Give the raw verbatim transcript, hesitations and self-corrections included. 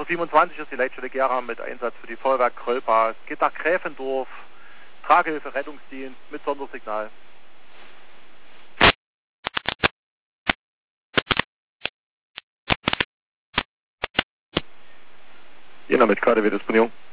siebenundzwanzig ist die Leitstelle Gera mit Einsatz für die Feuerwehr Krölpa. Es geht nach Gräfendorf, Tragehilfe, Rettungsdienst mit Sondersignal. Jena mit K D W-Disponierung.